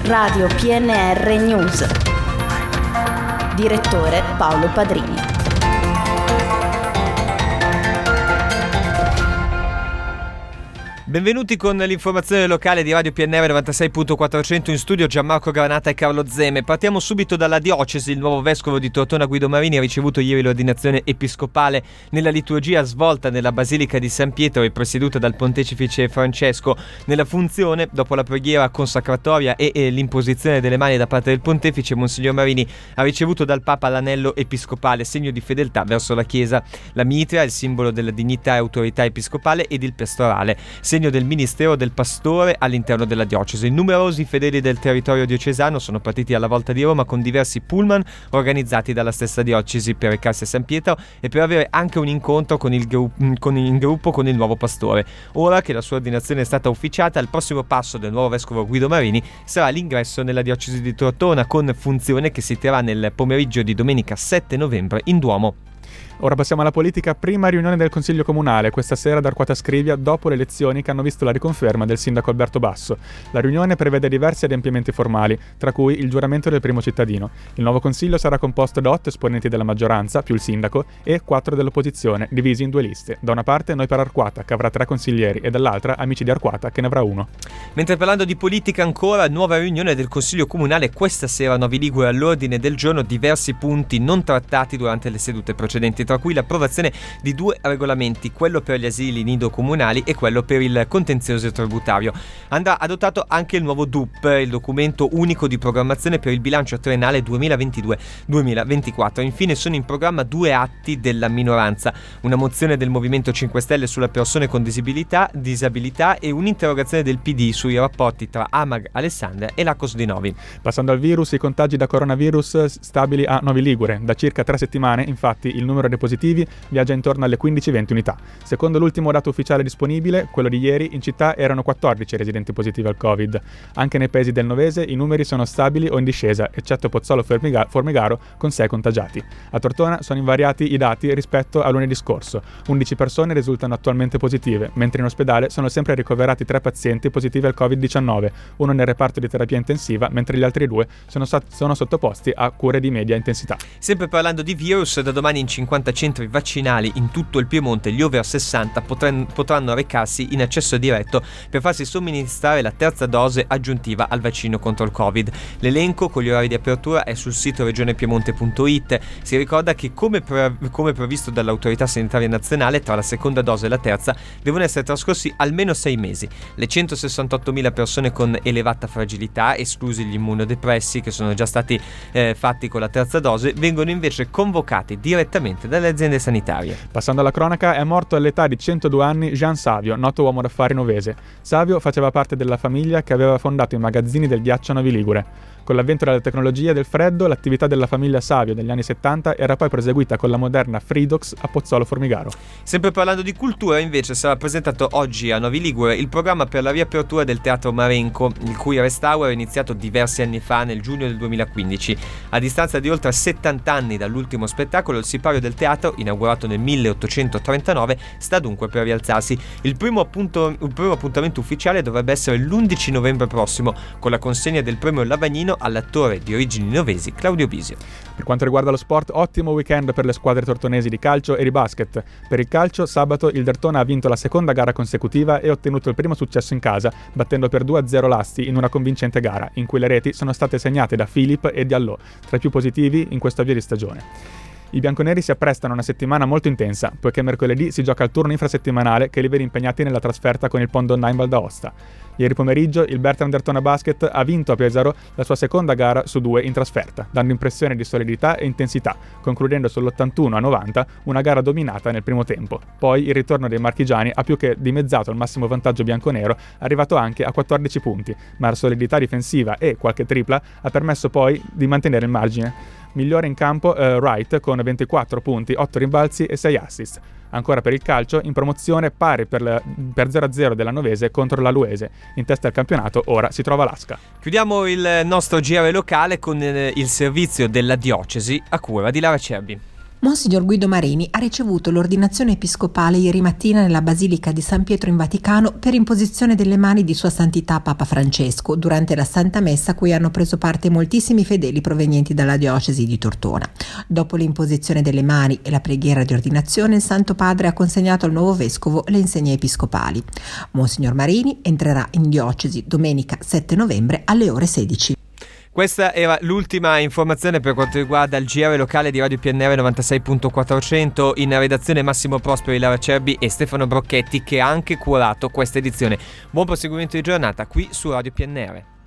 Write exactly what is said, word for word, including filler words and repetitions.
Radio P N R News. Direttore Paolo Padrini. Benvenuti con l'informazione locale di Radio P N R novantasei punto quattrocento, in studio Gianmarco Granata e Carlo Zeme. Partiamo subito dalla diocesi. Il nuovo vescovo di Tortona, Guido Marini, ha ricevuto ieri l'ordinazione episcopale nella liturgia svolta nella Basilica di San Pietro e presieduta dal pontefice Francesco. Nella funzione, dopo la preghiera consacratoria e, e l'imposizione delle mani da parte del pontefice, Monsignor Marini ha ricevuto dal Papa l'anello episcopale, segno di fedeltà verso la Chiesa. La mitra è il simbolo della dignità e autorità episcopale, ed il pastorale, segno del ministero del pastore all'interno della diocesi. Numerosi fedeli del territorio diocesano sono partiti alla volta di Roma con diversi pullman organizzati dalla stessa diocesi per recarsi a San Pietro e per avere anche un incontro con il, gru- con il gruppo con il nuovo pastore. Ora che la sua ordinazione è stata ufficiata, il prossimo passo del nuovo vescovo Guido Marini sarà l'ingresso nella diocesi di Tortona, con funzione che si terrà nel pomeriggio di domenica sette novembre in Duomo. Ora passiamo alla politica. Prima riunione del Consiglio Comunale, questa sera ad Arquata Scrivia, dopo le elezioni che hanno visto la riconferma del sindaco Alberto Basso. La riunione prevede diversi adempimenti formali, tra cui il giuramento del primo cittadino. Il nuovo Consiglio sarà composto da otto esponenti della maggioranza, più il sindaco, e quattro dell'opposizione, divisi in due liste. Da una parte Noi per Arquata, che avrà tre consiglieri, e dall'altra Amici di Arquata, che ne avrà uno. Mentre parlando di politica ancora, nuova riunione del Consiglio Comunale questa sera a Novi Ligure. All'ordine del giorno diversi punti non trattati durante le sedute precedenti, tra cui l'approvazione di due regolamenti, quello per gli asili nido comunali e quello per il contenzioso tributario. Andrà adottato anche il nuovo D U P, il documento unico di programmazione per il bilancio triennale duemilaventidue duemilaventiquattro. Infine sono in programma due atti della minoranza, una mozione del Movimento cinque Stelle sulle persone con disabilità, disabilità e un'interrogazione del P D sui rapporti tra Amag Alessandria e l'Acos di Novi. Passando al virus, i contagi da coronavirus stabili a Novi Ligure. Da circa tre settimane, infatti, il numero dei positivi viaggia intorno alle quindici venti unità. Secondo l'ultimo dato ufficiale disponibile, quello di ieri, in città erano quattordici residenti positivi al Covid. Anche nei paesi del Novese i numeri sono stabili o in discesa, eccetto Pozzolo Formiga- Formigaro con sei contagiati. A Tortona sono invariati i dati rispetto a lunedì scorso. undici persone risultano attualmente positive, mentre in ospedale sono sempre ricoverati tre pazienti positivi al covid diciannove, uno nel reparto di terapia intensiva, mentre gli altri due sono, so- sono sottoposti a cure di media intensità. Sempre parlando di virus, da domani in cinquanta centri vaccinali in tutto il Piemonte gli over sessanta potranno, potranno recarsi in accesso diretto per farsi somministrare la terza dose aggiuntiva al vaccino contro il Covid. L'elenco con gli orari di apertura è sul sito regionepiemonte punto it. Si ricorda che come, pre- come previsto dall'autorità sanitaria nazionale, tra la seconda dose e la terza devono essere trascorsi almeno sei mesi. Le centosessantottomila persone con elevata fragilità, esclusi gli immunodepressi che sono già stati eh, fatti con la terza dose, vengono invece convocati direttamente dalle aziende sanitarie. Passando alla cronaca, è morto all'età di centodue anni Jean Savio, noto uomo d'affari novese. Savio faceva parte della famiglia che aveva fondato i magazzini del ghiaccio a Novi Ligure. Con l'avvento della tecnologia e del freddo, l'attività della famiglia Savio negli anni settanta era poi proseguita con la moderna Fridox a Pozzolo Formigaro. Sempre parlando di cultura, invece, sarà presentato oggi a Novi Ligure il programma per la riapertura del Teatro Marenco, il cui restauro è iniziato diversi anni fa, nel giugno del duemilaquindici. A distanza di oltre settanta anni dall'ultimo spettacolo, il sipario del teatro, inaugurato nel milleottocentotrentanove, sta dunque per rialzarsi. Il primo, appunto, il primo appuntamento ufficiale dovrebbe essere l'undici novembre prossimo, con la consegna del premio Lavagnino all'attore di origini novesi Claudio Bisio. Per quanto riguarda lo sport, ottimo weekend per le squadre tortonesi di calcio e di basket. Per il calcio, sabato il Dertona ha vinto la seconda gara consecutiva e ottenuto il primo successo in casa, battendo per due a zero l'Asti in una convincente gara, in cui le reti sono state segnate da Philip e Diallo, tra i più positivi in questo avvio di stagione. I bianconeri si apprestano a una settimana molto intensa, poiché mercoledì si gioca il turno infrasettimanale che li vede impegnati nella trasferta con il Pondonna in Val d'Aosta. Ieri pomeriggio il Bertram Dertona Basket ha vinto a Pesaro la sua seconda gara su due in trasferta, dando impressione di solidità e intensità, concludendo sull'ottantuno a novanta una gara dominata nel primo tempo. Poi il ritorno dei marchigiani ha più che dimezzato il massimo vantaggio bianconero, arrivato anche a quattordici punti, ma la solidità difensiva e qualche tripla ha permesso poi di mantenere il margine. Migliore in campo eh, Wright con ventiquattro punti, otto rimbalzi e sei assist. Ancora per il calcio, in promozione pari per, le, per zero a zero della Novese contro la Luese. In testa al campionato ora si trova l'Asca. Chiudiamo il nostro G R locale con il servizio della diocesi a cura di Lara Cerbi. Monsignor Guido Marini ha ricevuto l'ordinazione episcopale ieri mattina nella Basilica di San Pietro in Vaticano per imposizione delle mani di Sua Santità Papa Francesco durante la Santa Messa a cui hanno preso parte moltissimi fedeli provenienti dalla diocesi di Tortona. Dopo l'imposizione delle mani e la preghiera di ordinazione, il Santo Padre ha consegnato al nuovo vescovo le insegne episcopali. Monsignor Marini entrerà in diocesi domenica sette novembre alle ore sedici. Questa era l'ultima informazione per quanto riguarda il G R locale di Radio P N R novantasei punto quattrocento. In redazione Massimo Prosperi, Lara Cerbi e Stefano Brocchetti, che ha anche curato questa edizione. Buon proseguimento di giornata qui su Radio P N R.